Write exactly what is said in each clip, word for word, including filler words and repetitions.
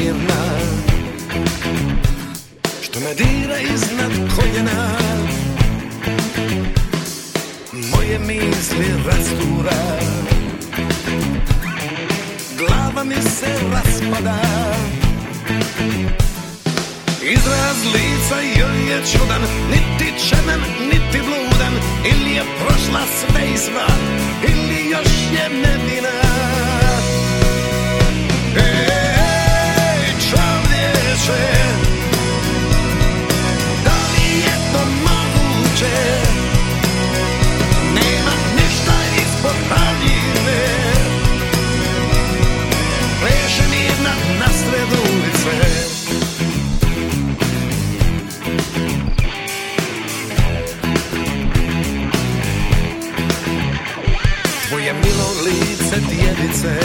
mirna, što me dira iznad koljena, moje misli rastura, glava mi se raspada. Izraz lica joj je čudan, niti čedan, niti bludan, ili je prošla sve i sva, ili još je nevina. Ej, čovječe, da li je to moguće? Nema ništa ispod haljine, pleše mirna nasred ulice. Tvoje milo lice djevice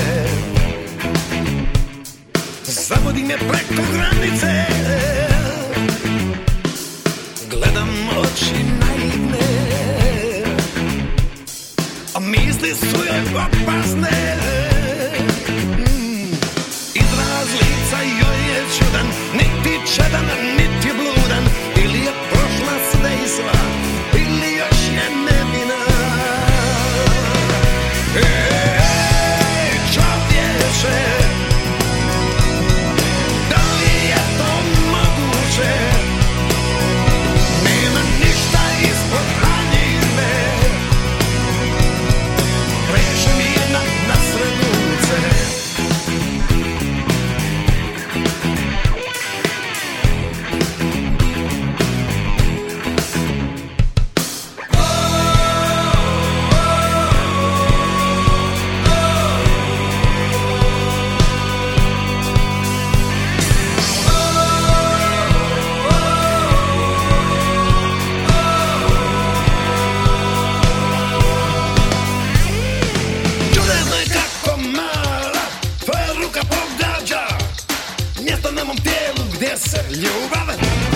zavodi me preko granice. Gledam oči naivne, a misli su joj opasne. Izraz lica joj je čudan, niti čedan, niti bludan, ili je prošla sve i sva, ili još je nevina. Ej, čovječe, da li je to moguće? Nema ništa ispod haljine, pleše mirna nasred ulice. Mjesto na mom tijelu gdje se ljubav